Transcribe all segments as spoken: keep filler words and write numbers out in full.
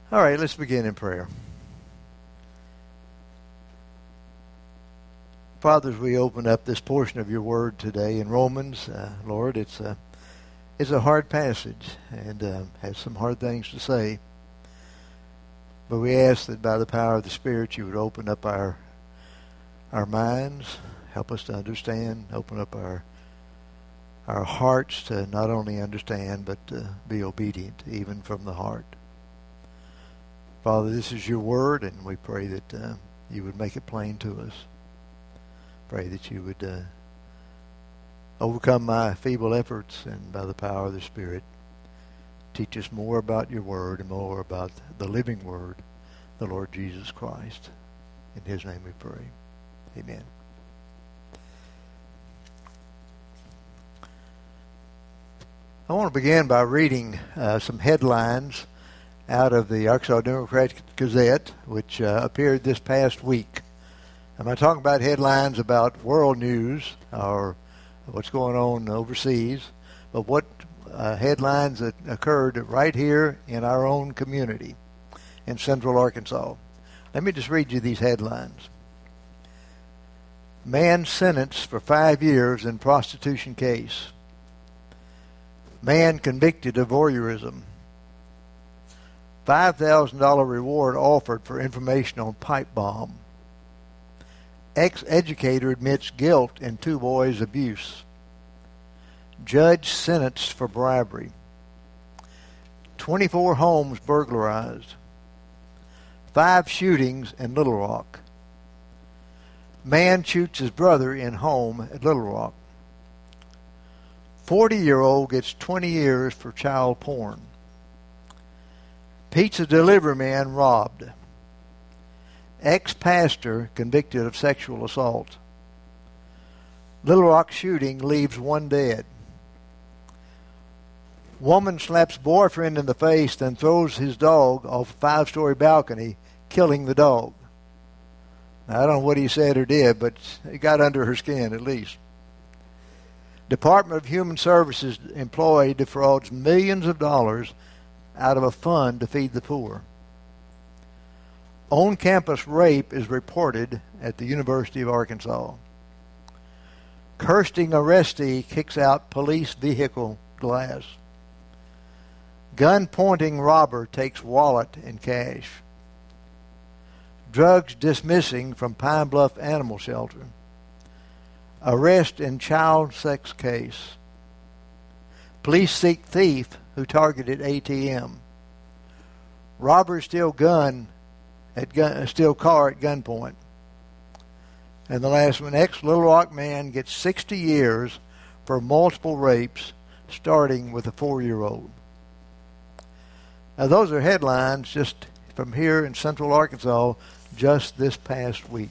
All right, let's begin in prayer. Father, as we open up this portion of your word today in Romans, uh, Lord, it's a, it's a hard passage and uh, has some hard things to say. But we ask that by the power of the Spirit you would open up our our minds, help us to understand, open up our our hearts to not only understand but to be obedient even from the heart. Father, this is your word, and we pray that uh, you would make it plain to us. Pray that you would uh, overcome my feeble efforts, and by the power of the Spirit, teach us more about your word and more about the living word, the Lord Jesus Christ. In his name we pray. Amen. I want to begin by reading uh, some headlines out of the Arkansas Democrat Gazette, which uh, appeared this past week. I'm not talking about headlines about world news or what's going on overseas, but what uh, headlines that occurred right here in our own community in central Arkansas. Let me just read you these headlines. Man sentenced for five years in prostitution case. Man convicted of voyeurism. five thousand dollars reward offered for information on pipe bomb. Ex-educator admits guilt in two boys' abuse. Judge sentenced for bribery. twenty-four homes burglarized. Five shootings in Little Rock. Man shoots his brother in home at Little Rock. forty-year-old gets twenty years for child porn. Pizza delivery man robbed. Ex-pastor convicted of sexual assault. Little Rock shooting leaves one dead. Woman slaps boyfriend in the face, then throws his dog off a five-story balcony, killing the dog. Now, I don't know what he said or did, but it got under her skin at least. Department of Human Services employee defrauds millions of dollars out of a fund to feed the poor. On-campus rape is reported at the University of Arkansas. Cursing arrestee kicks out police vehicle glass. Gun-pointing robber takes wallet and cash. Drugs dismissing from Pine Bluff Animal Shelter. Arrest in child sex case. Police seek thief who targeted A T M. Robber steal gun at gun, steal car at gunpoint. And the last one, ex-Little Rock man gets sixty years for multiple rapes, starting with a four-year-old. Now, those are headlines just from here in central Arkansas just this past week.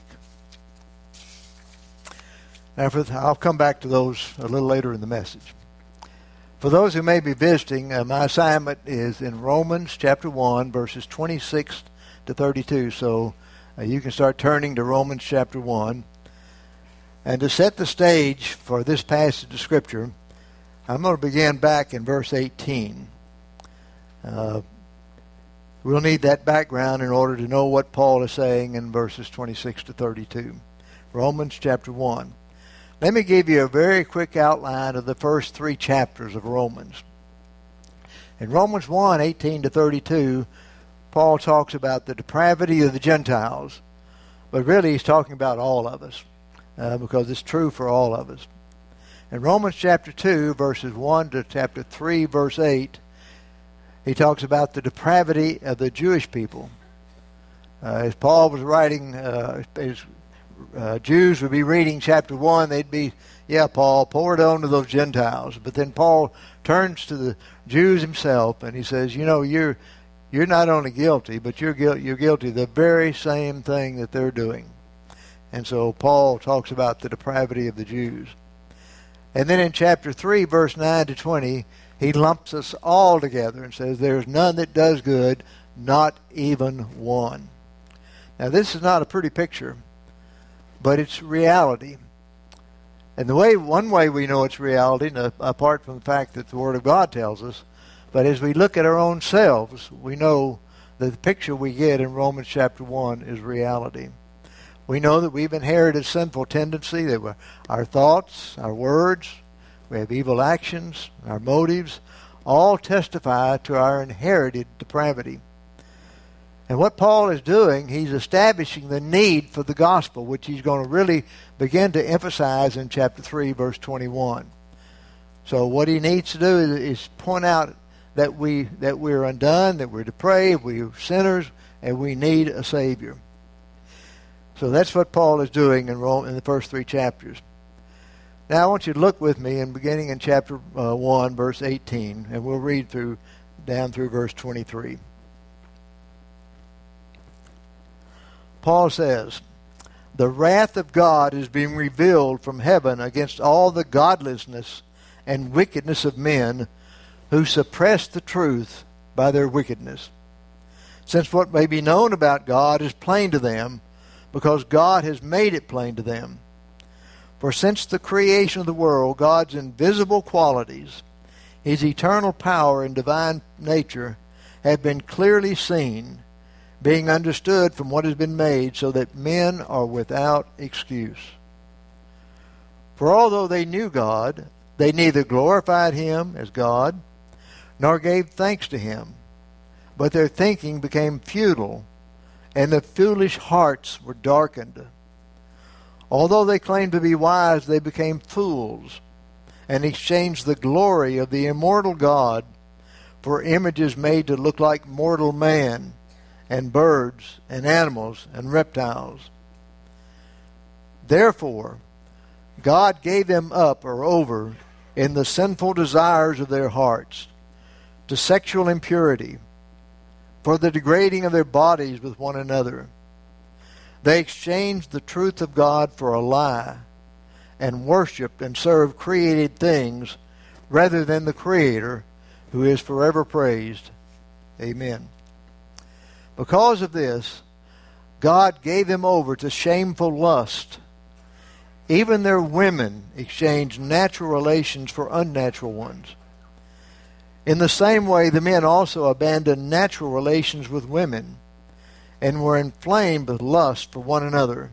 Now, for the, I'll come back to those a little later in the message. For those who may be visiting, uh, my assignment is in Romans chapter one, verses twenty-six to thirty-two. So uh, you can start turning to Romans chapter one. And to set the stage for this passage of Scripture, I'm going to begin back in verse eighteen. Uh, we'll need that background in order to know what Paul is saying in verses twenty-six to thirty-two. Romans chapter one. Let me give you a very quick outline of the first three chapters of Romans. In Romans one, eighteen to thirty-two, Paul talks about the depravity of the Gentiles. But really he's talking about all of us, uh, because it's true for all of us. In Romans chapter two, verses one to chapter three, verse eight, he talks about the depravity of the Jewish people. Uh, as Paul was writing, uh, his Uh, Jews would be reading chapter one, they'd be, yeah, Paul, pour it on to those Gentiles. But then Paul turns to the Jews himself and he says, you know, you're you're not only guilty, but you're, guil- you're guilty of the very same thing that they're doing. And so Paul talks about the depravity of the Jews. And then in chapter three, verse nine to twenty, he lumps us all together and says, there's none that does good, not even one. Now, this is not a pretty picture, but it's reality. And the way, one way we know it's reality, apart from the fact that the Word of God tells us, but as we look at our own selves, we know the picture we get in Romans chapter one is reality. We know that we've inherited sinful tendency, that we're, our thoughts, our words, we have evil actions, our motives, all testify to our inherited depravity. And what Paul is doing, he's establishing the need for the gospel, which he's going to really begin to emphasize in chapter three, verse twenty-one. So what he needs to do is, is point out that we that we're undone, that we're depraved, we're sinners, and we need a Savior. So that's what Paul is doing in Rome, in the first three chapters. Now I want you to look with me, in beginning in chapter uh, one, verse eighteen, and we'll read through down through verse twenty-three. Paul says, "The wrath of God is being revealed from heaven against all the godlessness and wickedness of men who suppress the truth by their wickedness. Since what may be known about God is plain to them, because God has made it plain to them. For since the creation of the world, God's invisible qualities, His eternal power and divine nature, have been clearly seen, being understood from what has been made, so that men are without excuse. For although they knew God, they neither glorified Him as God, nor gave thanks to Him, but their thinking became futile, and their foolish hearts were darkened. Although they claimed to be wise, they became fools, and exchanged the glory of the immortal God for images made to look like mortal man, and birds, and animals, and reptiles. Therefore, God gave them up or over in the sinful desires of their hearts to sexual impurity, for the degrading of their bodies with one another. They exchanged the truth of God for a lie, and worshipped and served created things rather than the Creator, who is forever praised. Amen. Because of this, God gave them over to shameful lust. Even their women exchanged natural relations for unnatural ones. In the same way, the men also abandoned natural relations with women, and were inflamed with lust for one another.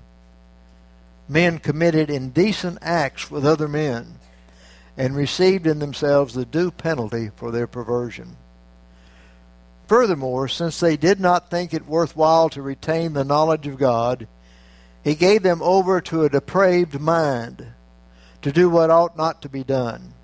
Men committed indecent acts with other men, and received in themselves the due penalty for their perversion. Furthermore, since they did not think it worthwhile to retain the knowledge of God, He gave them over to a depraved mind, to do what ought not to be done.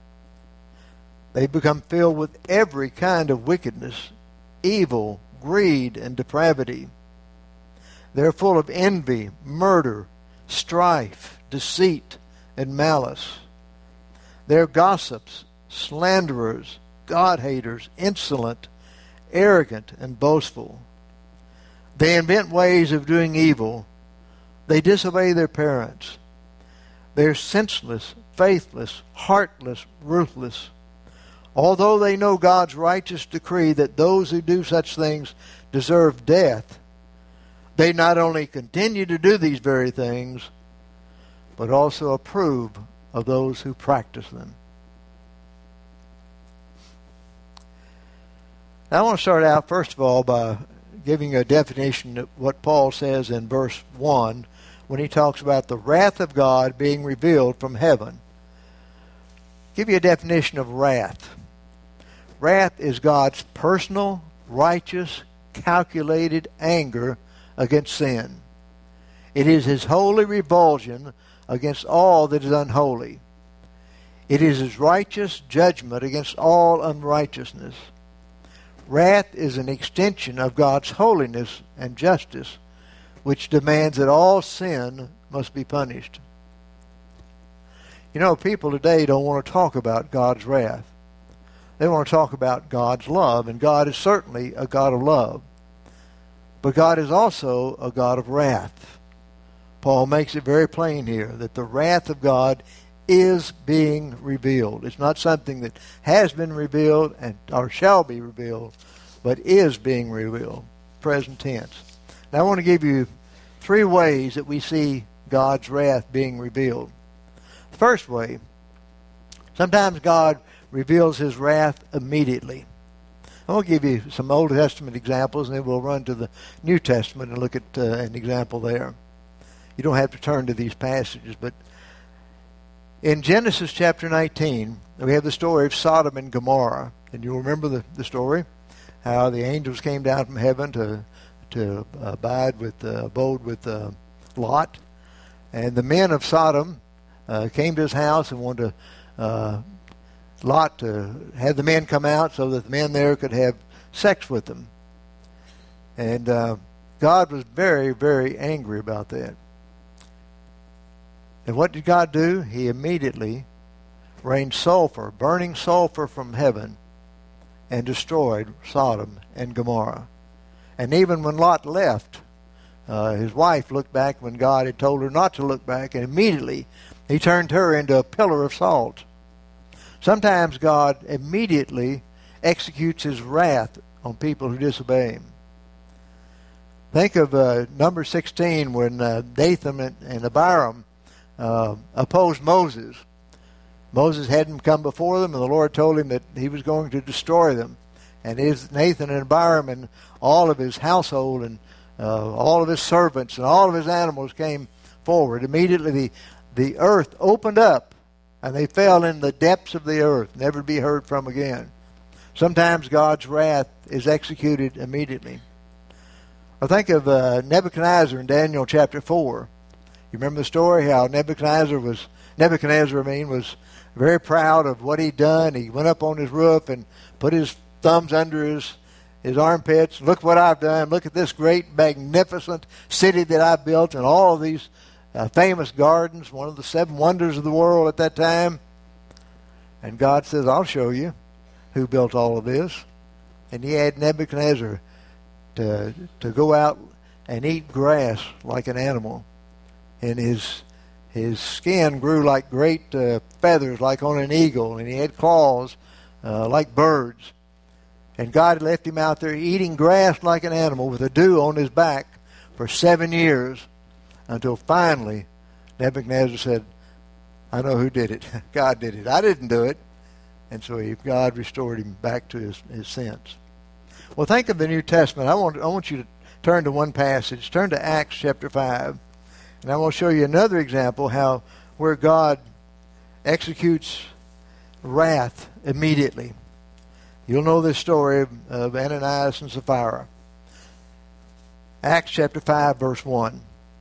They become filled with every kind of wickedness, evil, greed, and depravity. They're full of envy, murder, strife, deceit, and malice. They're gossips, slanderers, God-haters, insolent, arrogant, and boastful. They invent ways of doing evil. They disobey their parents. They're senseless, faithless, heartless, ruthless. Although they know God's righteous decree that those who do such things deserve death, they not only continue to do these very things, but also approve of those who practice them. Now, I want to start out, first of all, by giving a definition of what Paul says in verse one when he talks about the wrath of God being revealed from heaven. Give you a definition of wrath. Wrath is God's personal, righteous, calculated anger against sin. It is His holy revulsion against all that is unholy. It is His righteous judgment against all unrighteousness. Wrath is an extension of God's holiness and justice, which demands that all sin must be punished. You know, people today don't want to talk about God's wrath. They want to talk about God's love, and God is certainly a God of love. But God is also a God of wrath. Paul makes it very plain here that the wrath of God is being revealed. It's not something that has been revealed and or shall be revealed, but is being revealed, present tense. Now I want to give you three ways that we see God's wrath being revealed. The first way, sometimes God reveals His wrath immediately. I'm going to give you some Old Testament examples, and then we'll run to the New Testament and look at uh, an example there. You don't have to turn to these passages, but in Genesis chapter nineteen, we have the story of Sodom and Gomorrah. And you'll remember the, the story, how the angels came down from heaven to to abide with, uh, abode with uh, Lot. And the men of Sodom uh, came to his house and wanted to, uh, Lot to have the men come out so that the men there could have sex with them. And uh, God was very, very angry about that. And what did God do? He immediately rained sulfur, burning sulfur from heaven, and destroyed Sodom and Gomorrah. And even when Lot left, uh, his wife looked back when God had told her not to look back, and immediately he turned her into a pillar of salt. Sometimes God immediately executes his wrath on people who disobey him. Think of uh, number sixteen when uh, Dathan and, and Abiram uh, opposed Moses. Moses had them come before them, and the Lord told him that he was going to destroy them. And his Nathan and Abiram and all of his household and uh, all of his servants and all of his animals came forward. Immediately the, the earth opened up, and they fell in the depths of the earth, never to be heard from again. Sometimes God's wrath is executed immediately. I think of uh, Nebuchadnezzar in Daniel chapter four. You remember the story how Nebuchadnezzar was Nebuchadnezzar, I mean, was very proud of what he'd done. He went up on his roof and put his thumbs under his, his armpits. Look what I've done. Look at this great, magnificent city that I built and all of these uh, famous gardens, one of the seven wonders of the world at that time. And God says, I'll show you who built all of this. And he had Nebuchadnezzar to, to go out and eat grass like an animal. And his his skin grew like great uh, feathers, like on an eagle. And he had claws uh, like birds. And God left him out there eating grass like an animal with a dew on his back for seven years until finally Nebuchadnezzar said, I know who did it. God did it. I didn't do it. And so he, God restored him back to his, his sense. Well, think of the New Testament. I want, I want you to turn to one passage. Turn to Acts chapter five. And I want to show you another example how where God executes wrath immediately. You'll know this story of, of Ananias and Sapphira. Acts chapter five, verse one.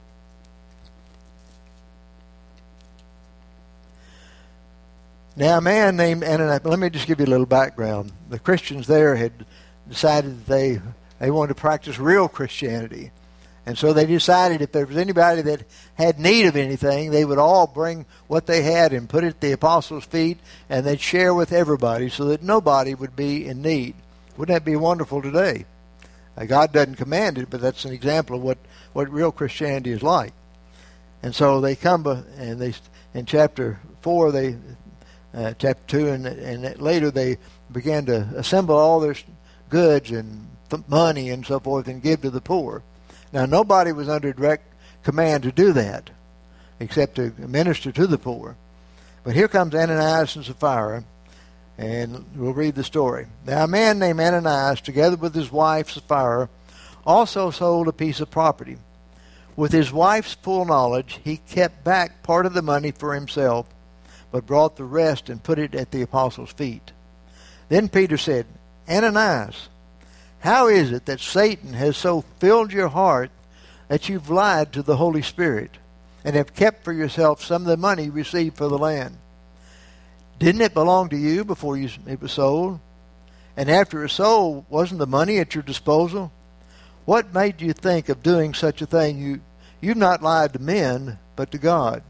Now a man named Ananias, let me just give you a little background. The Christians there had decided that they, they wanted to practice real Christianity. And so they decided if there was anybody that had need of anything, they would all bring what they had and put it at the apostles' feet, and they'd share with everybody so that nobody would be in need. Wouldn't that be wonderful today? Uh, God doesn't command it, but that's an example of what, what real Christianity is like. And so they come, and they in chapter four, they uh, chapter two, and, and later they began to assemble all their goods and money and so forth and give to the poor. Now, nobody was under direct command to do that except to minister to the poor. But here comes Ananias and Sapphira, and we'll read the story. Now, a man named Ananias, together with his wife Sapphira, also sold a piece of property. With his wife's full knowledge, he kept back part of the money for himself, but brought the rest and put it at the apostles' feet. Then Peter said, Ananias, how is it that Satan has so filled your heart that you've lied to the Holy Spirit and have kept for yourself some of the money you received for the land? Didn't it belong to you before you, it was sold? And after it was sold, wasn't the money at your disposal? What made you think of doing such a thing? You, you've not lied to men, but to God.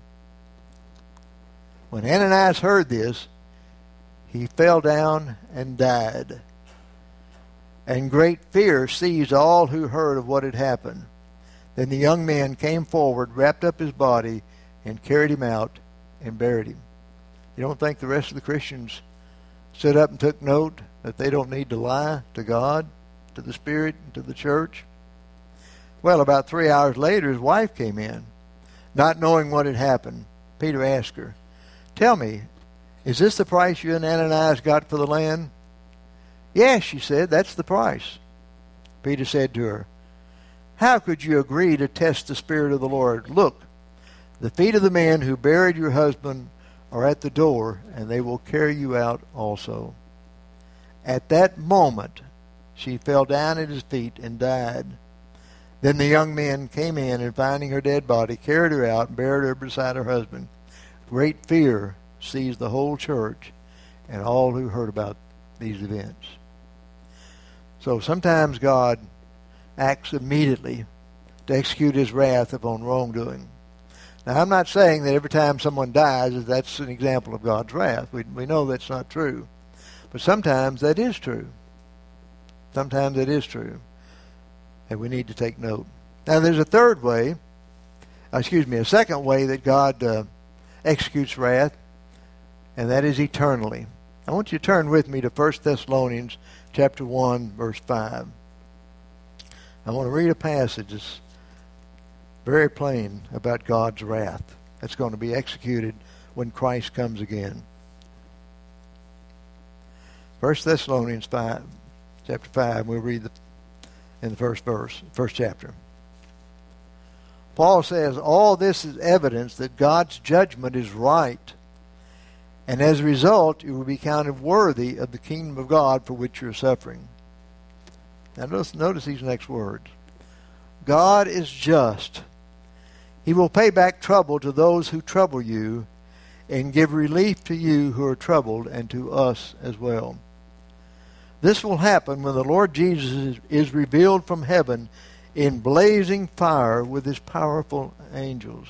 When Ananias heard this, he fell down and died. And great fear seized all who heard of what had happened. Then the young man came forward, wrapped up his body, and carried him out and buried him. You don't think the rest of the Christians stood up and took note that they don't need to lie to God, to the Spirit, and to the church? Well, about three hours later, his wife came in. Not knowing what had happened, Peter asked her, Tell me, is this the price you and Ananias got for the land? Yes, she said, that's the price. Peter said to her, how could you agree to test the Spirit of the Lord? Look, the feet of the men who buried your husband are at the door, and they will carry you out also. At that moment, she fell down at his feet and died. Then the young men came in, and finding her dead body, carried her out and buried her beside her husband. Great fear seized the whole church and all who heard about these events. So sometimes God acts immediately to execute his wrath upon wrongdoing. Now, I'm not saying that every time someone dies, that's an example of God's wrath. We, we know that's not true. But sometimes that is true. Sometimes that is true. And we need to take note. Now, there's a third way, excuse me, a second way that God uh, executes wrath, and that is eternally. I want you to turn with me to First Thessalonians chapter one, verse five. I want to read a passage that's very plain about God's wrath that's going to be executed when Christ comes again. First Thessalonians five, chapter five, we'll read the, in the first verse, first chapter. Paul says, all this is evidence that God's judgment is right, and as a result, you will be counted worthy of the kingdom of God for which you're suffering. Now notice, notice these next words. God is just. He will pay back trouble to those who trouble you and give relief to you who are troubled and to us as well. This will happen when the Lord Jesus is, is revealed from heaven in blazing fire with his powerful angels.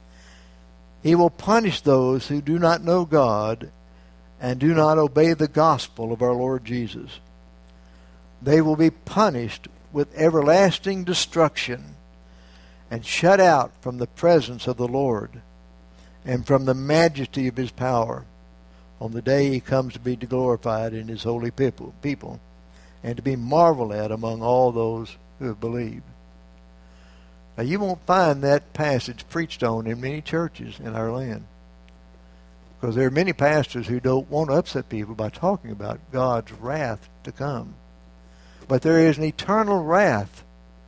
He will punish those who do not know God and do not obey the gospel of our Lord Jesus. They will be punished with everlasting destruction and shut out from the presence of the Lord and from the majesty of his power on the day he comes to be glorified in his holy people, people and to be marveled at among all those who have believed. Now, you won't find that passage preached on in many churches in our land, because there are many pastors who don't want to upset people by talking about God's wrath to come. But there is an eternal wrath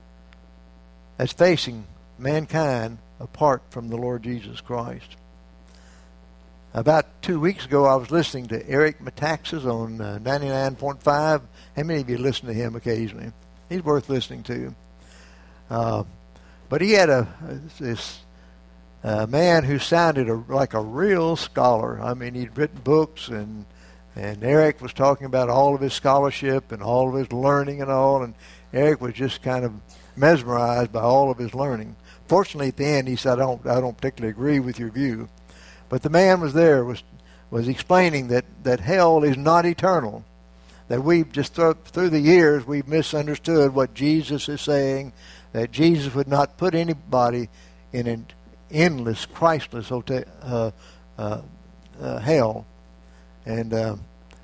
that's facing mankind apart from the Lord Jesus Christ. About two weeks ago, I was listening to Eric Metaxas on uh, ninety-nine point five. How many of you listen to him occasionally? He's worth listening to. Uh, but he had a this uh, man who sounded a, like a real scholar. I mean, he'd written books, and and Eric was talking about all of his scholarship and all of his learning and all, and Eric was just kind of mesmerized by all of his learning. Fortunately, at the end, he said, I don't, I don't particularly agree with your view. But the man was there, was was explaining that, that hell is not eternal. That we've just, th- through the years, we've misunderstood what Jesus is saying, that Jesus would not put anybody in an endless, Christless hotel, uh, uh, uh, hell. And uh,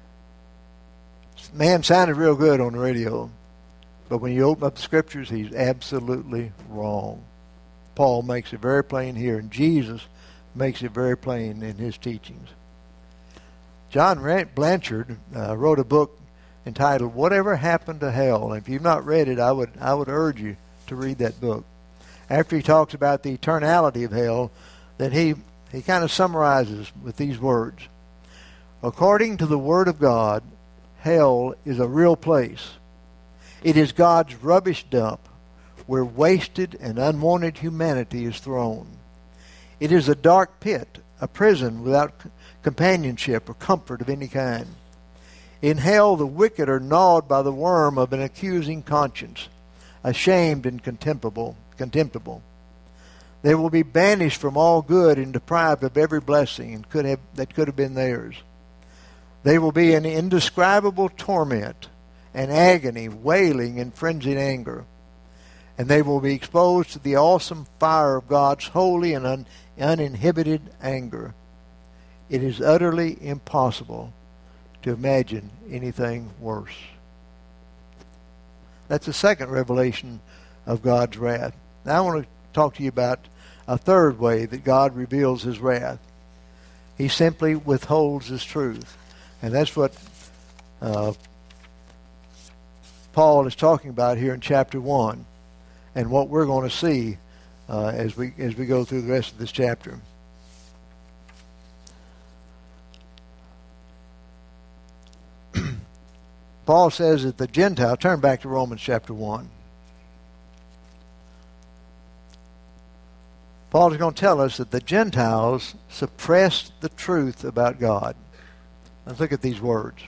man sounded real good on the radio. But when you open up the Scriptures, he's absolutely wrong. Paul makes it very plain here, and Jesus makes it very plain in his teachings. John Blanchard uh, wrote a book entitled Whatever Happened to Hell. And if you've not read it, I would I would urge you to read that book. After he talks about the eternality of hell, then he, he kind of summarizes with these words. According to the Word of God, hell is a real place. It is God's rubbish dump where wasted and unwanted humanity is thrown. It is a dark pit, a prison without companionship or comfort of any kind. In hell, the wicked are gnawed by the worm of an accusing conscience, ashamed and contemptible. contemptible. They will be banished from all good and deprived of every blessing and could have, that could have been theirs. They will be in indescribable torment and agony, wailing and frenzied anger. And they will be exposed to the awesome fire of God's holy and un- uninhibited anger. It is utterly impossible to imagine anything worse. That's the second revelation of God's wrath. Now I want to talk to you about a third way that God reveals his wrath. He simply withholds his truth. And that's what uh, Paul is talking about here in chapter one, and what we're going to see uh, as we as we go through the rest of this chapter. Paul says that the Gentile, turn back to Romans chapter one. Paul is going to tell us that the Gentiles suppressed the truth about God. Let's look at these words.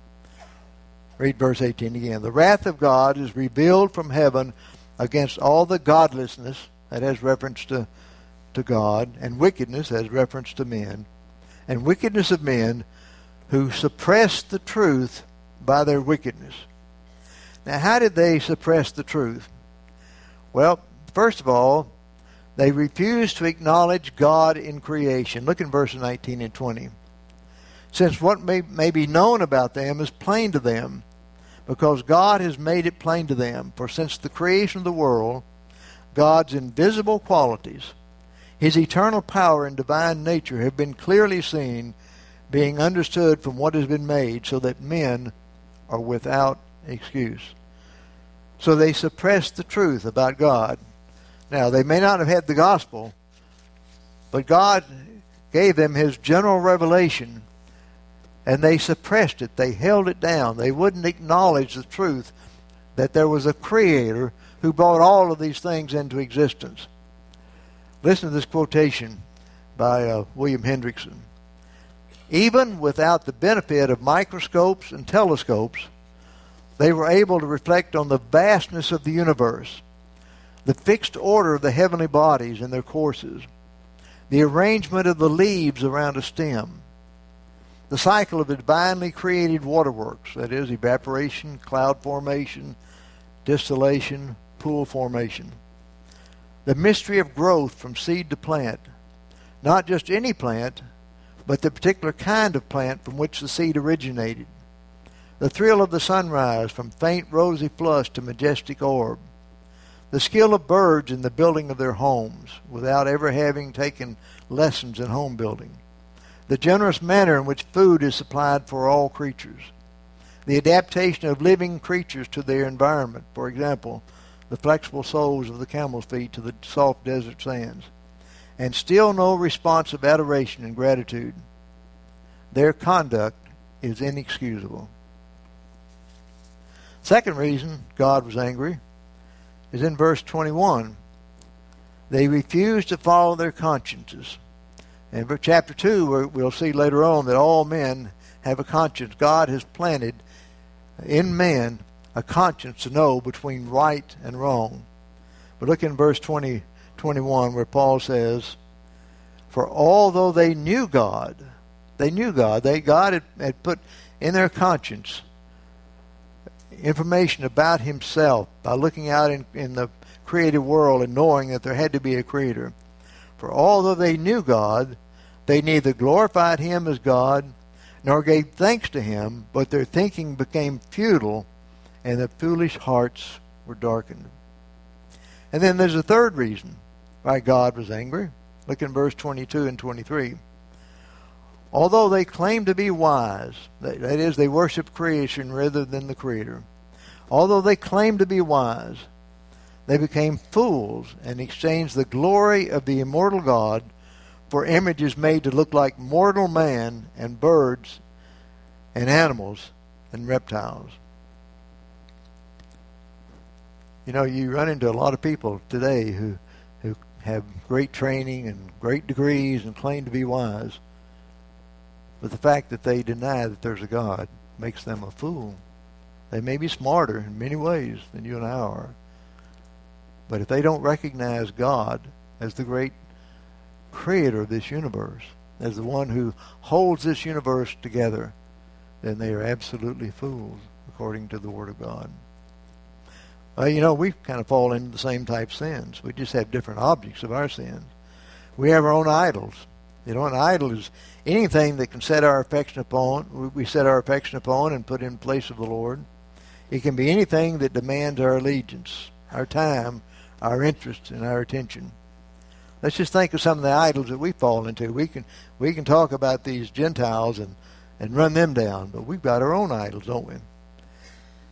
Read verse eighteen again. The wrath of God is revealed from heaven against all the godlessness, that has reference to, to God, and wickedness, that has reference to men, and wickedness of men who suppress the truth by their wickedness. Now, how did they suppress the truth? Well, first of all, they refused to acknowledge God in creation. Look in verses nineteen and twenty. Since what may, may be known about them is plain to them, because God has made it plain to them. For since the creation of the world, God's invisible qualities, His eternal power and divine nature have been clearly seen, being understood from what has been made, so that men are without excuse. So they suppressed the truth about God. Now, they may not have had the gospel, but God gave them His general revelation, and they suppressed it. They held it down. They wouldn't acknowledge the truth that there was a Creator who brought all of these things into existence. Listen to this quotation by uh, William Hendrickson. Even without the benefit of microscopes and telescopes, they were able to reflect on the vastness of the universe, the fixed order of the heavenly bodies and their courses, the arrangement of the leaves around a stem, the cycle of the divinely created waterworks, that is, evaporation, cloud formation, distillation, pool formation, the mystery of growth from seed to plant, not just any plant, but the particular kind of plant from which the seed originated, the thrill of the sunrise from faint rosy flush to majestic orb, the skill of birds in the building of their homes without ever having taken lessons in home building, the generous manner in which food is supplied for all creatures, the adaptation of living creatures to their environment, for example, the flexible soles of the camel's feet to the soft desert sands, and still no response of adoration and gratitude. Their conduct is inexcusable. Second reason God was angry is in verse twenty-one. They refused to follow their consciences. In chapter two, we'll see later on that all men have a conscience. God has planted in man a conscience to know between right and wrong. But look in verse twenty, twenty-one where Paul says, for although they knew God, they knew God, they God had, had put in their conscience information about Himself by looking out in, in the created world and knowing that there had to be a Creator. For although they knew God, they neither glorified Him as God nor gave thanks to Him, but their thinking became futile, and their foolish hearts were darkened. And then there's a third reason why God was angry. Look in verse twenty-two and twenty-three. Although they claimed to be wise, that is, they worship creation rather than the Creator. Although they claimed to be wise, they became fools and exchanged the glory of the immortal God for images made to look like mortal man and birds and animals and reptiles. You know, you run into a lot of people today who, who have great training and great degrees and claim to be wise. But the fact that they deny that there's a God makes them a fool. They may be smarter in many ways than you and I are. But if they don't recognize God as the great creator of this universe, as the one who holds this universe together, then they are absolutely fools, according to the Word of God. Uh, you know, we kind of fall into the same type of sins. We just have different objects of our sins. We have our own idols. You know, an idol is anything that can set our affection upon, we set our affection upon and put in place of the Lord. It can be anything that demands our allegiance, our time, our interest, and our attention. Let's just think of some of the idols that we fall into. We can we can talk about these Gentiles and, and run them down, but we've got our own idols, don't we?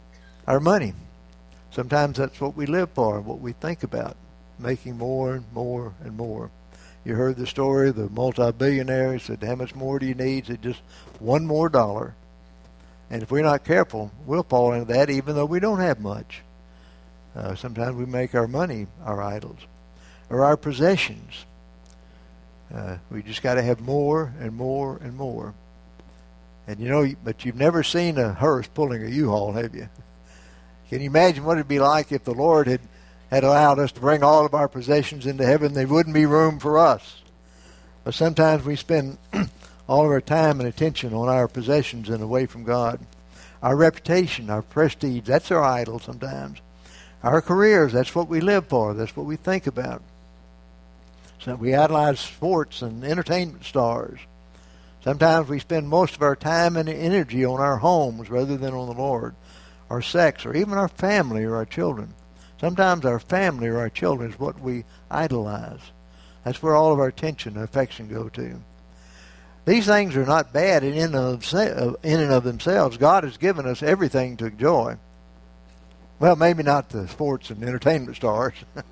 our money. Sometimes that's what we live for, what we think about, making more and more and more. You heard the story of the multi-billionaire said, how much more do you need? Said, just one more dollar. And if we're not careful, we'll fall into that even though we don't have much. Uh, sometimes we make our money our idols or our possessions. Uh, we just got to have more and more and more. And you know, but you've never seen a hearse pulling a U-Haul, have you? Can you imagine what it'd be like if the Lord had, had allowed us to bring all of our possessions into heaven? There wouldn't be room for us. But sometimes we spend all of our time and attention on our possessions and away from God. Our reputation, our prestige, that's our idol sometimes. Our careers, that's what we live for. That's what we think about. So we idolize sports and entertainment stars. Sometimes we spend most of our time and energy on our homes rather than on the Lord, our sex, or even our family or our children. Sometimes our family or our children is what we idolize. That's where all of our attention and affection go to. These things are not bad in and of, in and of themselves. God has given us everything to enjoy. Well, maybe not the sports and entertainment stars.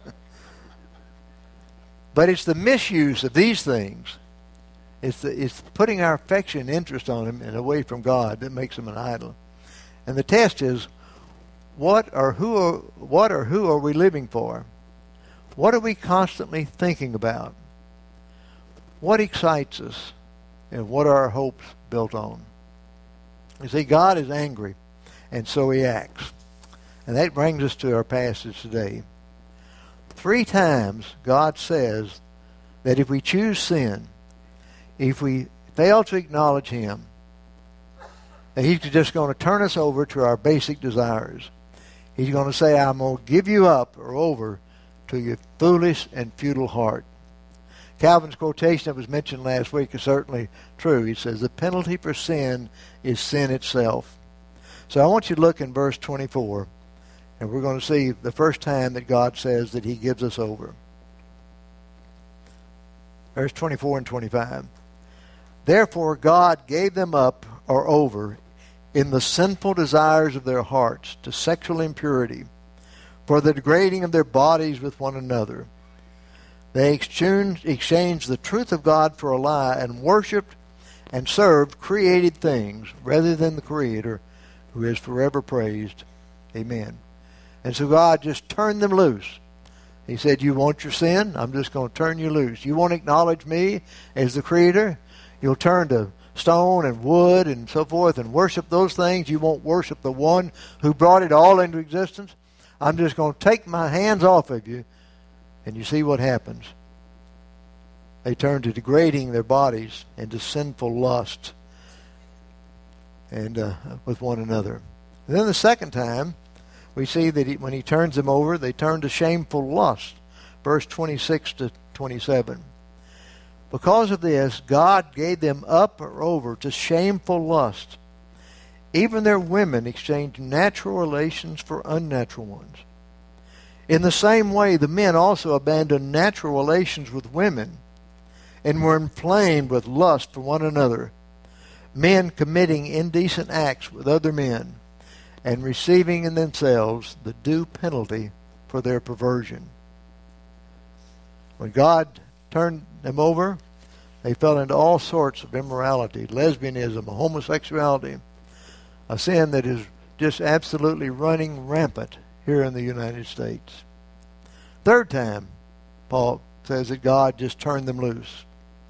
But it's the misuse of these things. It's, the, it's putting our affection and interest on them and away from God that makes them an idol. And the test is, what or who are, what or who are we living for? What are we constantly thinking about? What excites us? And what are our hopes built on? You see, God is angry, and so he acts. And that brings us to our passage today. Three times God says that if we choose sin, if we fail to acknowledge him, that he's just going to turn us over to our basic desires. He's going to say, I'm going to give you up or over to your foolish and futile heart. Calvin's quotation that was mentioned last week is certainly true. He says, the penalty for sin is sin itself. So I want you to look in verse twenty-four, and we're going to see the first time that God says that he gives us over. Verse twenty-four and twenty-five. Therefore God gave them up or over in the sinful desires of their hearts to sexual impurity, for the degrading of their bodies with one another. They exchanged, exchanged the truth of God for a lie and worshipped and served created things rather than the Creator, who is forever praised. Amen. And so God just turned them loose. He said, you want your sin? I'm just going to turn you loose. You want to acknowledge me as the Creator? You'll turn to stone and wood and so forth and worship those things. You won't worship the one who brought it all into existence. I'm just going to take my hands off of you. And you see what happens. They turn to degrading their bodies into sinful lust and uh, with one another. And then the second time, we see that he, when he turns them over, they turn to shameful lust. Verse twenty-six to twenty-seven. Because of this, God gave them up or over to shameful lust. Even their women exchanged natural relations for unnatural ones. In the same way, the men also abandoned natural relations with women and were inflamed with lust for one another, men committing indecent acts with other men and receiving in themselves the due penalty for their perversion. When God turned them over, they fell into all sorts of immorality, lesbianism, homosexuality, a sin that is just absolutely running rampant here in the United States. Third time, Paul says that God just turned them loose.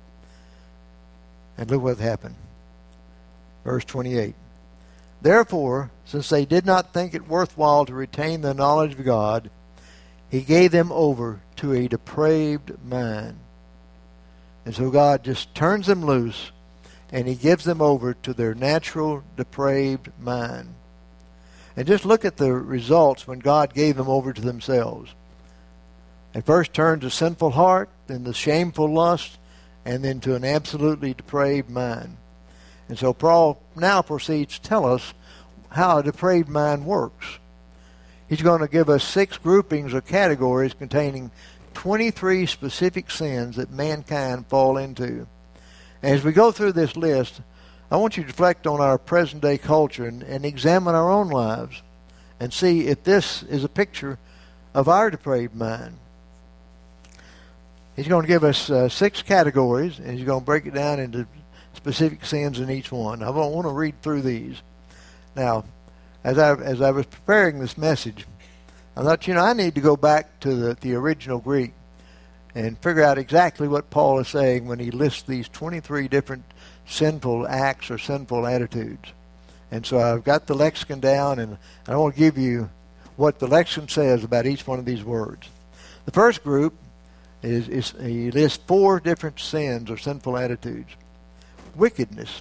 And look what happened. Verse twenty-eight. Therefore, since they did not think it worthwhile to retain the knowledge of God, he gave them over to a depraved mind. And so God just turns them loose, and he gives them over to their natural depraved mind. And just look at the results when God gave them over to themselves. They first turned to sinful heart, then the shameful lust, and then to an absolutely depraved mind. And so Paul now proceeds to tell us how a depraved mind works. He's going to give us six groupings or categories containing twenty-three specific sins that mankind fall into. And as we go through this list, I want you to reflect on our present-day culture and, and examine our own lives and see if this is a picture of our depraved mind. He's going to give us uh, six categories, and he's going to break it down into specific sins in each one. I want to read through these. Now, as I as I was preparing this message, I thought, you know, I need to go back to the, the original Greek and figure out exactly what Paul is saying when he lists these twenty-three different sinful acts or sinful attitudes. And so I've got the lexicon down, and I want to give you what the lexicon says about each one of these words. The first group is, is he lists four different sins or sinful attitudes. Wickedness,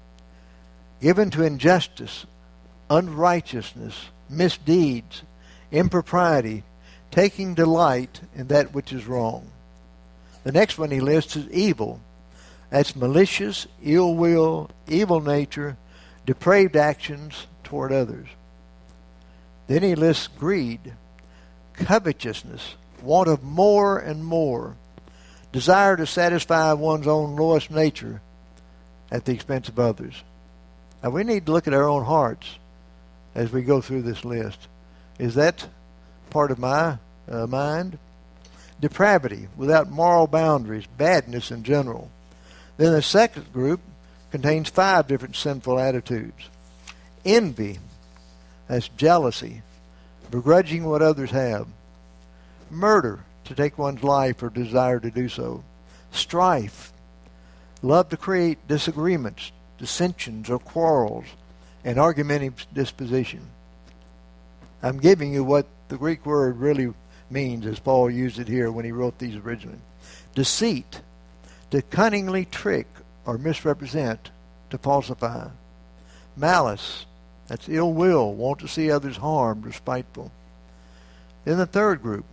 given to injustice, unrighteousness, misdeeds, impropriety, taking delight in that which is wrong. The next one he lists is evil. That's malicious, ill will, evil nature, depraved actions toward others. Then he lists greed, covetousness, want of more and more, desire to satisfy one's own lowest nature at the expense of others. Now we need to look at our own hearts as we go through this list. Is that part of my uh, mind? Depravity, without moral boundaries, badness in general. Then the second group contains five different sinful attitudes. Envy, that's jealousy, begrudging what others have. Murder, to take one's life or desire to do so. Strife, love to create disagreements, dissensions, or quarrels, and argumentative disposition. I'm giving you what the Greek word really means as Paul used it here when he wrote these originally. Deceit, to cunningly trick or misrepresent, to falsify. Malice, that's ill will, want to see others harmed or spiteful. Then the third group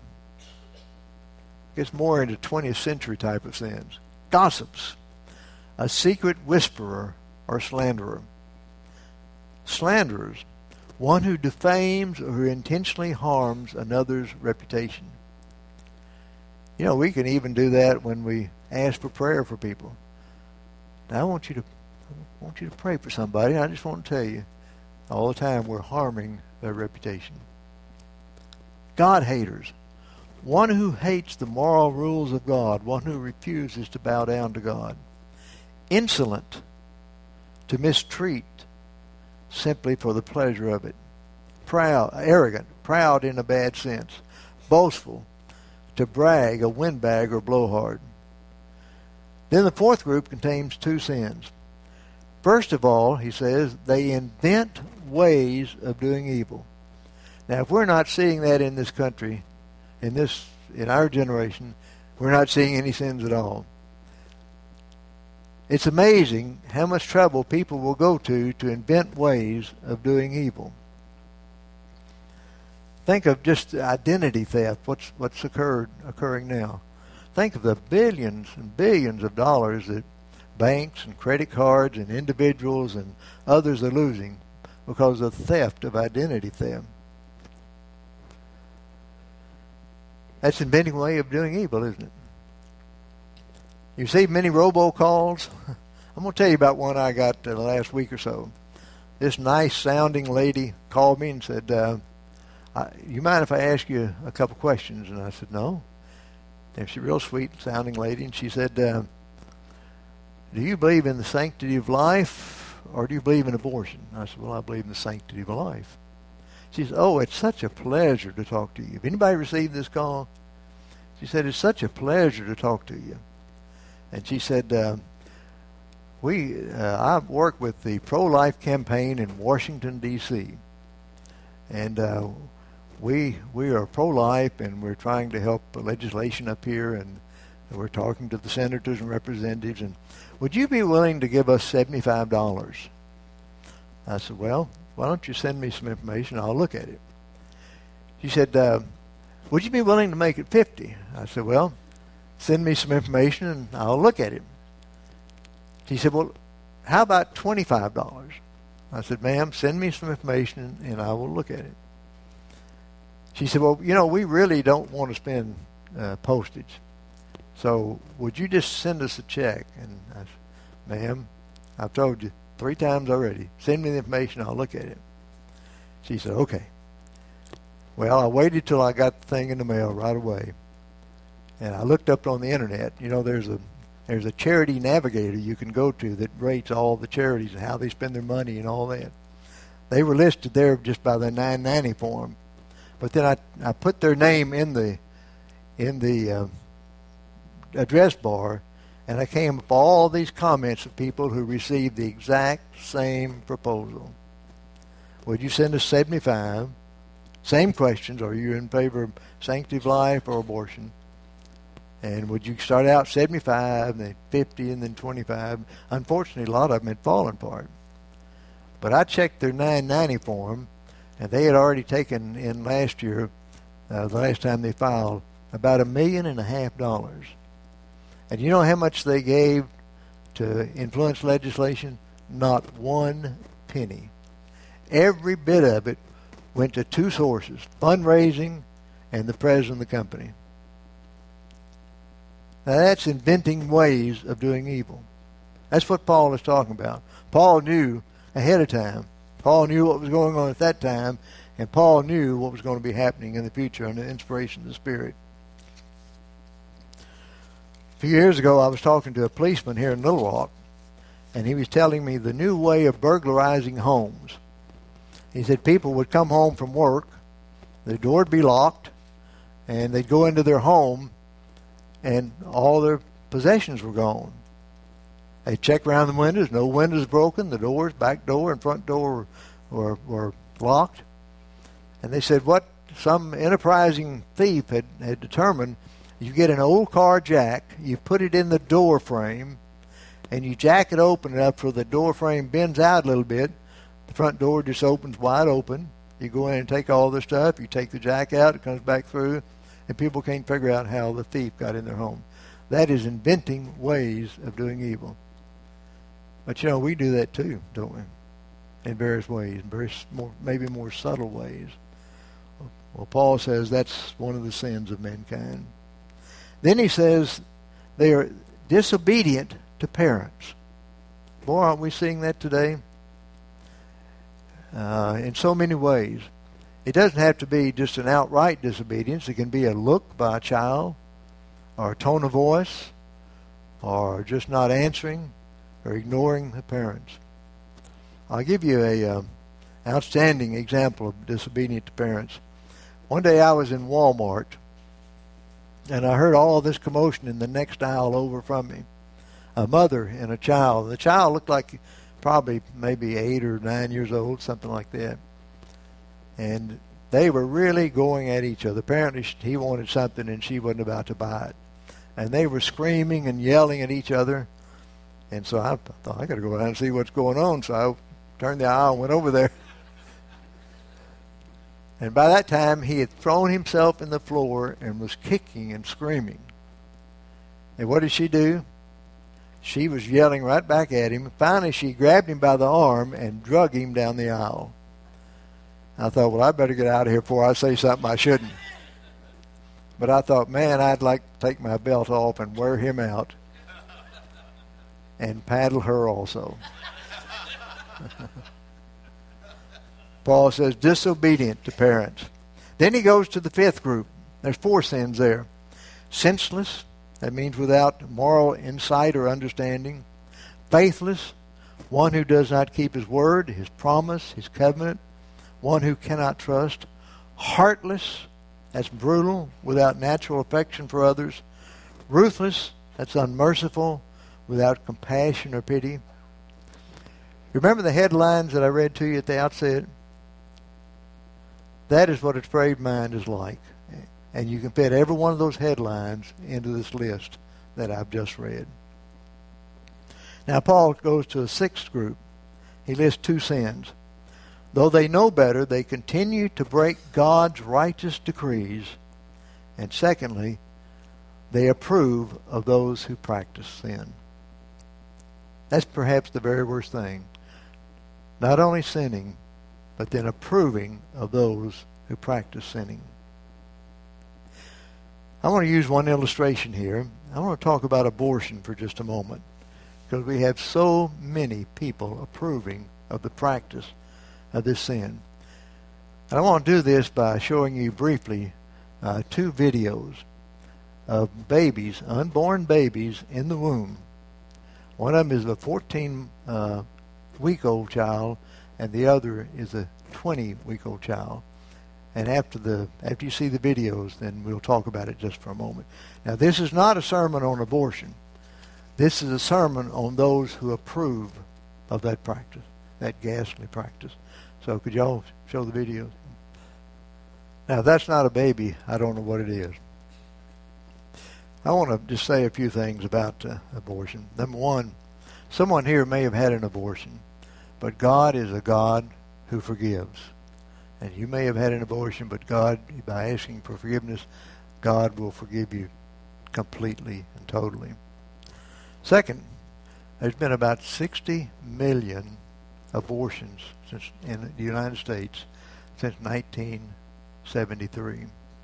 gets more into twentieth century type of sins. Gossips, a secret whisperer or slanderer. Slanderers, one who defames or who intentionally harms another's reputation. You know, we can even do that when we ask for prayer for people. Now, I want you to I want you to pray for somebody. I just want to tell you, all the time we're harming their reputation. God haters, one who hates the moral rules of God, one who refuses to bow down to God. Insolent, to mistreat simply for the pleasure of it. Proud, arrogant, proud in a bad sense. Boastful, to brag, a windbag or blowhard. Then the fourth group contains two sins. First of all, he says, they invent ways of doing evil. Now, if we're not seeing that in this country, in this, in our generation, we're not seeing any sins at all. It's amazing how much trouble people will go to to invent ways of doing evil. Think of just identity theft, what's what's occurred occurring now. Think of the billions and billions of dollars that banks and credit cards and individuals and others are losing because of theft of identity theft. That's inventing a way of doing evil, isn't it? You receive many robocalls. I'm going to tell you about one I got uh, the last week or so. This nice-sounding lady called me and said, uh, I, you mind if I ask you a couple questions? And I said, no. And she's a real sweet-sounding lady, and she said, uh, do you believe in the sanctity of life, or do you believe in abortion? And I said, well, I believe in the sanctity of life. She said, oh, it's such a pleasure to talk to you. Have anybody received this call? She said, it's such a pleasure to talk to you. And she said, uh, we, uh, I work with the pro-life campaign in Washington, D C And uh, we we are pro-life, and we're trying to help legislation up here, and we're talking to the senators and representatives. And would you be willing to give us seventy-five dollars? I said, well, why don't you send me some information? I'll look at it. She said, uh, would you be willing to make it fifty? I said, well, send me some information and I'll look at it. She said, well, how about twenty-five dollars? I said, ma'am, send me some information and I will look at it. She said, well, you know, we really don't want to spend uh, postage. So would you just send us a check? And I said, ma'am, I've told you three times already. Send me the information, I'll look at it. She said, okay. Well, I waited till I got the thing in the mail right away. And I looked up on the internet. You know, there's a there's a charity navigator you can go to that rates all the charities and how they spend their money and all that. They were listed there just by the nine ninety form. But then I I put their name in the in the uh, address bar, and I came up all these comments of people who received the exact same proposal. Would you send us seventy-five? Same questions. Are you in favor of sanctity of life or abortion? And would you start out seventy-five, and then fifty, and then twenty-five? Unfortunately, a lot of them had fallen apart. But I checked their nine ninety form, and they had already taken in last year, uh, the last time they filed, about a million and a half dollars. And you know how much they gave to influence legislation? Not one penny. Every bit of it went to two sources, fundraising and the president of the company. Now that's inventing ways of doing evil. That's what Paul is talking about. Paul knew ahead of time. Paul knew what was going on at that time, and Paul knew what was going to be happening in the future under the inspiration of the Spirit. A few years ago, I was talking to a policeman here in Little Rock, and he was telling me the new way of burglarizing homes. He said people would come home from work, the door would be locked, and they'd go into their home, and all their possessions were gone. They'd check around the windows, no windows broken, the doors, back door and front door were, were, were locked. And they said what some enterprising thief had, had determined, you get an old car jack, you put it in the door frame, and you jack it open enough so the door frame bends out a little bit. The front door just opens wide open. You go in and take all the stuff. You take the jack out, it comes back through, and people can't figure out how the thief got in their home. That is inventing ways of doing evil. But, you know, we do that too, don't we? In various ways, very more, maybe more subtle ways. Well, Paul says that's one of the sins of mankind. Then he says they are disobedient to parents. Boy, aren't we seeing that today? Uh, in so many ways. It doesn't have to be just an outright disobedience. It can be a look by a child, or a tone of voice, or just not answering, or ignoring the parents. I'll give you a uh, outstanding example of disobedient to parents. One day I was in Walmart, and I heard all this commotion in the next aisle over from me. A mother and a child. The child looked like probably maybe eight or nine years old, something like that. And they were really going at each other. Apparently he wanted something and she wasn't about to buy it. And they were screaming and yelling at each other. And so I thought, I got to go down and see what's going on. So I turned the aisle and went over there. And by that time, he had thrown himself in the floor and was kicking and screaming. And what did she do? She was yelling right back at him. Finally, she grabbed him by the arm and drug him down the aisle. I thought, well, I better get out of here before I say something I shouldn't. But I thought, man, I'd like to take my belt off and wear him out and paddle her also. Paul says, disobedient to parents. Then he goes to the fifth group. There's four sins there. Senseless, that means without moral insight or understanding. Faithless, one who does not keep his word, his promise, his covenant. One who cannot trust. Heartless, that's brutal, without natural affection for others. Ruthless, that's unmerciful, without compassion or pity. Remember the headlines that I read to you at the outset? That is what a depraved mind is like. And you can fit every one of those headlines into this list that I've just read. Now Paul goes to a sixth group. He lists two sins. Though they know better, they continue to break God's righteous decrees. And secondly, they approve of those who practice sin. That's perhaps the very worst thing. Not only sinning, but then approving of those who practice sinning. I want to use one illustration here. I want to talk about abortion for just a moment, because we have so many people approving of the practice of this sin. And I want to do this by showing you briefly uh, two videos of babies, unborn babies in the womb. One of them is a fourteen-week-old child, and the other is a twenty-week-old child. And after the after you see the videos, then we'll talk about it just for a moment. Now, this is not a sermon on abortion. This is a sermon on those who approve of that practice, that ghastly practice. So could y'all show the videos? Now, if that's not a baby, I don't know what it is. I want to just say a few things about uh, abortion. Number one, someone here may have had an abortion, but God is a God who forgives. And you may have had an abortion, but God, by asking for forgiveness, God will forgive you completely and totally. Second, there's been about sixty million abortions since in the United States since nineteen seventy-three.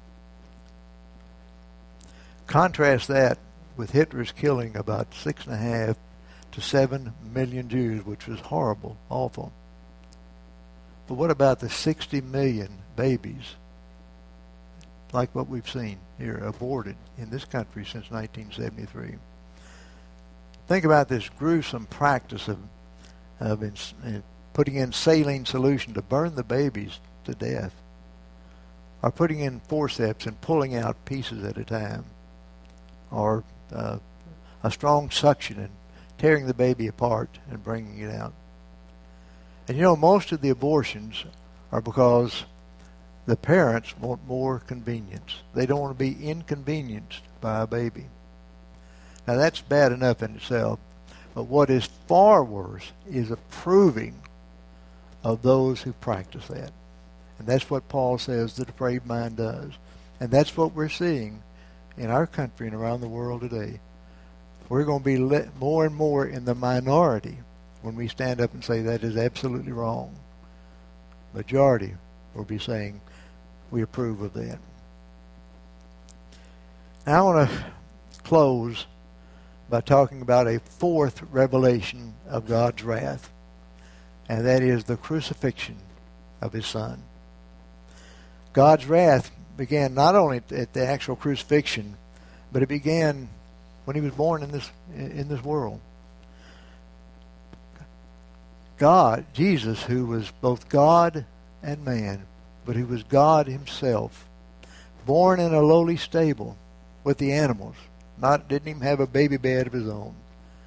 Contrast that with Hitler's killing about six and a half to seven million Jews, which was horrible, awful. But what about the sixty million babies, like what we've seen here, aborted in this country since nineteen seventy-three? Think about this gruesome practice of, of in, in putting in saline solution to burn the babies to death, or putting in forceps and pulling out pieces at a time, or uh, a strong suction and tearing the baby apart and bringing it out. And you know, most of the abortions are because the parents want more convenience. They don't want to be inconvenienced by a baby. Now, that's bad enough in itself, but what is far worse is approving of those who practice that. And that's what Paul says the depraved mind does. And that's what we're seeing in our country and around the world today. We're going to be let more and more in the minority when we stand up and say that is absolutely wrong. Majority will be saying we approve of that. Now I want to close by talking about a fourth revelation of God's wrath, and that is the crucifixion of His Son. God's wrath began not only at the actual crucifixion, but it began when He was born in this in this world. God, Jesus, who was both God and man, but who was God Himself, born in a lowly stable with the animals, not didn't even have a baby bed of His own.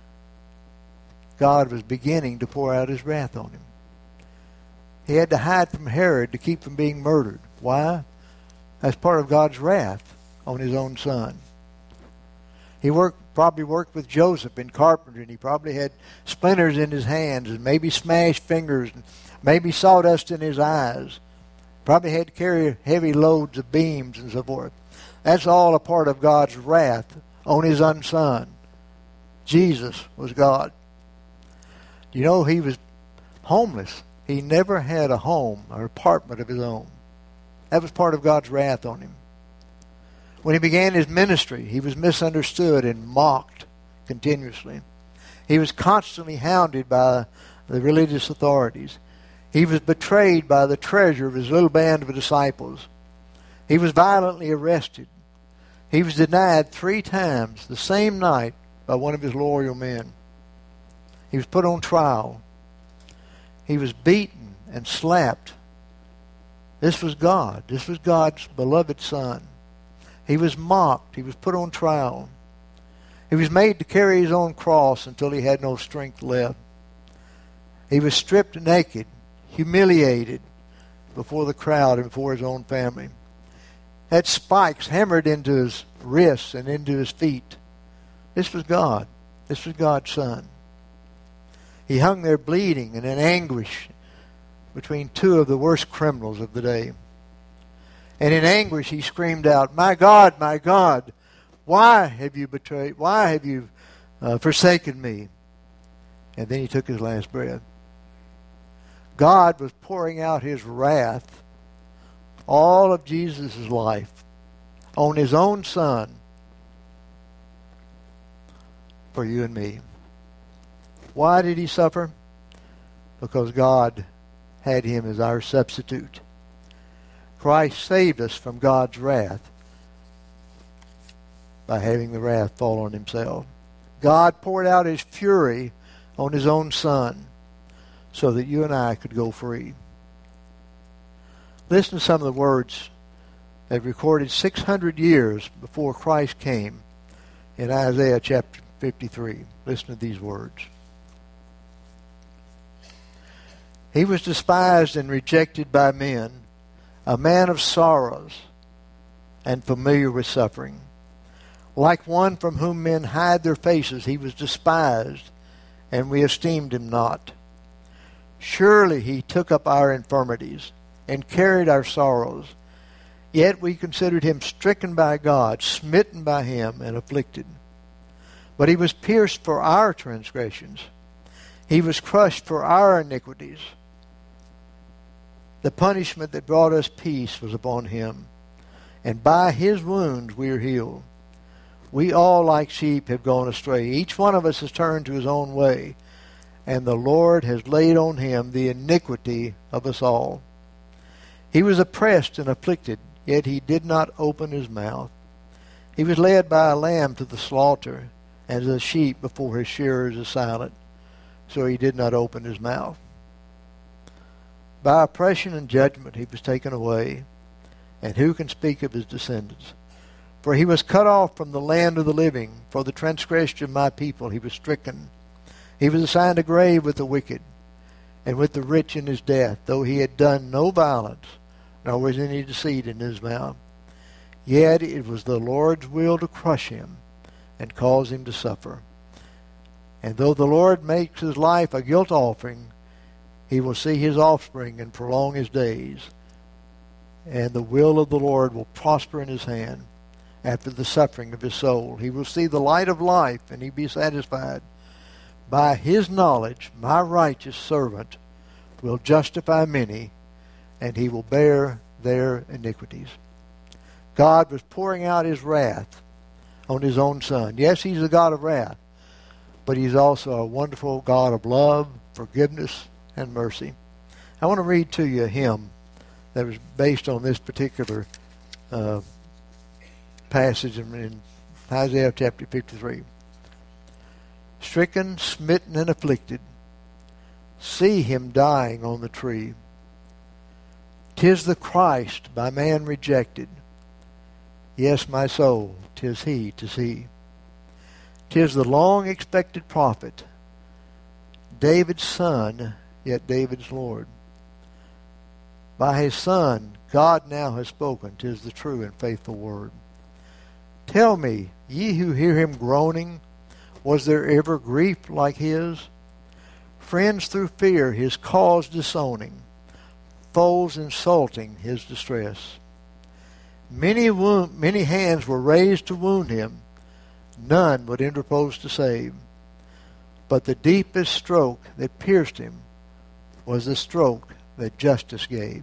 God was beginning to pour out His wrath on Him. He had to hide from Herod to keep from being murdered. Why? That's part of God's wrath on His own Son. He worked, probably worked with Joseph in carpentry, and he probably had splinters in his hands and maybe smashed fingers and maybe sawdust in his eyes. Probably had to carry heavy loads of beams and so forth. That's all a part of God's wrath on His own Son. Jesus was God. You know, He was homeless. He never had a home or apartment of His own. That was part of God's wrath on Him. When He began His ministry, He was misunderstood and mocked continuously. He was constantly hounded by the religious authorities. He was betrayed by the treasurer of His little band of disciples. He was violently arrested. He was denied three times the same night by one of His loyal men. He was put on trial. He was beaten and slapped. This was God. This was God's beloved Son. He was mocked. He was put on trial. He was made to carry His own cross until He had no strength left. He was stripped naked, humiliated before the crowd and before His own family. Had spikes hammered into His wrists and into His feet. This was God. This was God's Son. He hung there bleeding and in anguish between two of the worst criminals of the day. And in anguish He screamed out, "My God, my God, why have you betrayed? Why have you uh, forsaken me?" And then He took His last breath. God was pouring out His wrath all of Jesus' life on His own Son for you and me. Why did He suffer? Because God had Him as our substitute. Christ saved us from God's wrath by having the wrath fall on himself. God poured out his fury on his own Son so that you and I could go free. Listen to some of the words that recorded six hundred years before Christ came in Isaiah chapter fifty-three. Listen to these words. He was despised and rejected by men, a man of sorrows and familiar with suffering. Like one from whom men hide their faces, he was despised, and we esteemed him not. Surely he took up our infirmities and carried our sorrows. Yet we considered him stricken by God, smitten by him, and afflicted. But he was pierced for our transgressions. He was crushed for our iniquities. The punishment that brought us peace was upon him, and by his wounds we are healed. We all like sheep have gone astray. Each one of us has turned to his own way, and the Lord has laid on him the iniquity of us all. He was oppressed and afflicted, yet he did not open his mouth. He was led by a lamb to the slaughter, and as a sheep before his shearers is silent, so he did not open his mouth. By oppression and judgment he was taken away, and who can speak of his descendants? For he was cut off from the land of the living. For the transgression of my people he was stricken. He was assigned a grave with the wicked, and with the rich in his death, though he had done no violence, nor was any deceit in his mouth. Yet it was the Lord's will to crush him, and cause him to suffer. And though the Lord makes his life a guilt offering, he will see his offspring and prolong his days. And the will of the Lord will prosper in his hand. After the suffering of his soul, he will see the light of life, and he be satisfied. By his knowledge, my righteous servant will justify many, and he will bear their iniquities. God was pouring out his wrath on his own Son. Yes, he's a God of wrath, but he's also a wonderful God of love, forgiveness, and mercy. I want to read to you a hymn that was based on this particular uh, passage in, in Isaiah chapter fifty-three. Stricken, smitten, and afflicted, see him dying on the tree. 'Tis the Christ by man rejected. Yes, my soul, 'tis he, 'tis he. 'Tis the long-expected prophet, David's son, yet David's Lord. By his Son, God now has spoken. 'Tis the true and faithful word. Tell me, ye who hear him groaning, was there ever grief like his? Friends through fear his cause disowning, foes insulting his distress. Many wound, many hands were raised to wound him, none would interpose to save. But the deepest stroke that pierced him was the stroke that justice gave.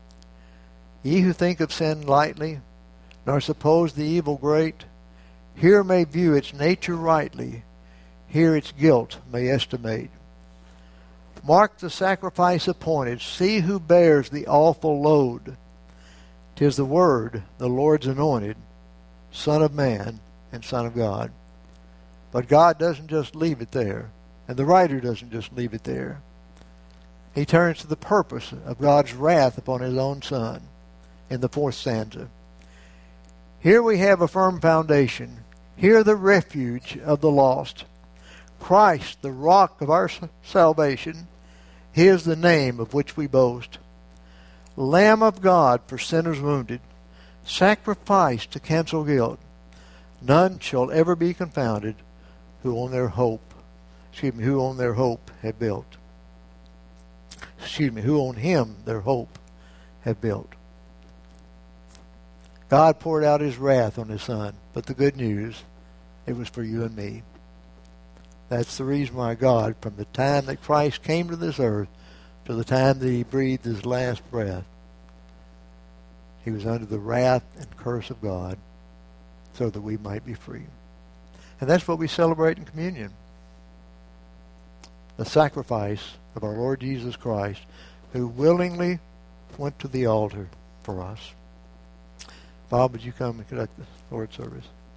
Ye who think of sin lightly, nor suppose the evil great, here may view its nature rightly, here its guilt may estimate. Mark the sacrifice appointed, see who bears the awful load. 'Tis the Word, the Lord's anointed, Son of Man and Son of God. But God doesn't just leave it there, and the writer doesn't just leave it there. He turns to the purpose of God's wrath upon his own Son in the fourth stanza. Here we have a firm foundation. Here the refuge of the lost. Christ, the rock of our salvation. He is the name of which we boast. Lamb of God for sinners wounded, sacrificed to cancel guilt. None shall ever be confounded who on their hope, excuse me, who on their hope have built. Excuse me, who on him their hope have built. God poured out his wrath on his Son, but the good news, it was for you and me. That's the reason why God, from the time that Christ came to this earth to the time that he breathed his last breath, he was under the wrath and curse of God so that we might be free. And that's what we celebrate in communion. The sacrifice of our Lord Jesus Christ, who willingly went to the altar for us. Bob, would you come and conduct the Lord's service?